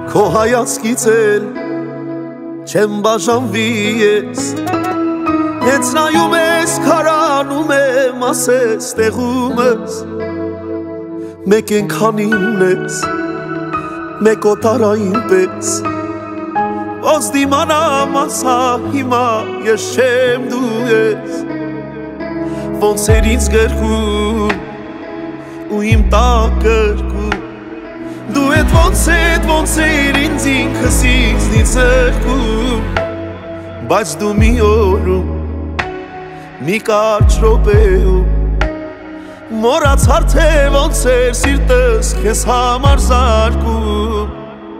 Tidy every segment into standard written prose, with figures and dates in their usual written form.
Քո հայացքից էլ չեմ բաժանվի ես Հենց նայում ես, քարանում եմ, ասես տեղում ես Մեկ ենքանին ես, մեկ օտարային պես Ոնց դիմանամ ասա հիմա ես չեմ դու ես Ոնց էր ինձ գրկում ու իմ տակրկում Դու էդ ոնց էր ինձ ինքս ինձնից զրկում Բայց դու մի օրում, մի կարճ րոպեում Մոռացար թե ոնց էր սիրտս քեզ համար զարկում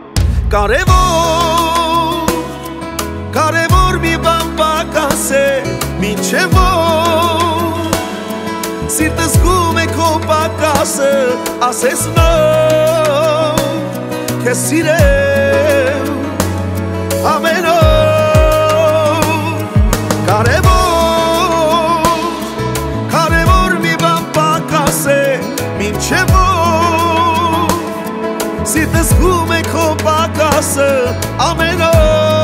Կարևոր մի բան պակաս է մինչև որ Սիրտս զգում է քո պակասը ասես նոր Քեզ սիրեմ ամեն օր Կարևոր մի բան պակաս է մինչև որ Սիրտս զգում է քո պակասը ամեն օր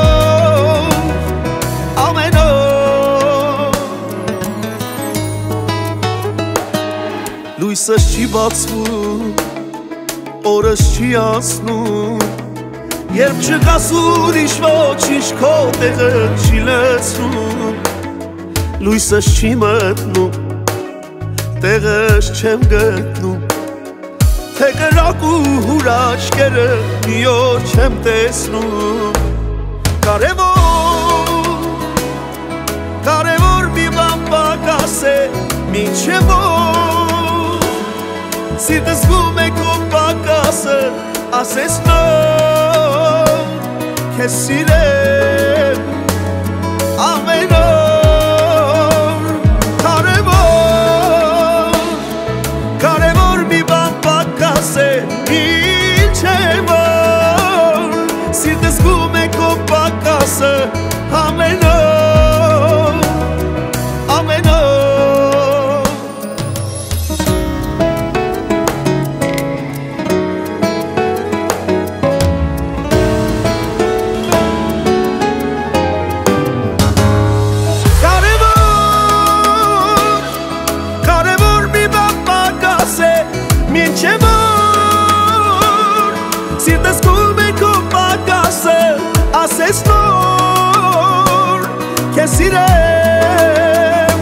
Լույսս չի բացվում, օրս չի անցնում Երբ չկաս ուրիշ ոչինչ քո տեղը չի լցնում Լույսս չի մտնում, տեղս չեմ գտնում Թե կրակ ու հուր աչքերը մի օր չեմ տեսնում Կարևոր մի բան պակաս է մինչև որ Սիրտս զգում է քո պակասը ասես նոր Քեզ սիրեմ ամեն օր Կարևոր մի բան պակաս է մինչև որ Սիրտս զգում է քո պակասը ամեն օր Մինչև որ Սիրտս զգում է քո պակասը ասես նոր Քեզ սիրեմ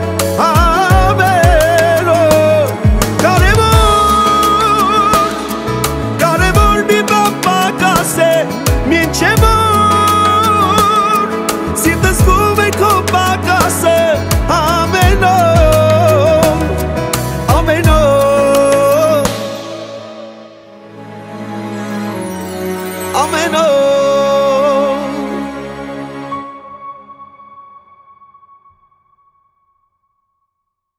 ամեն օր Կարևոր մի բան պակաս է մինչև որ Սիրտս զգում է քո պակասը ամեն օր Amen.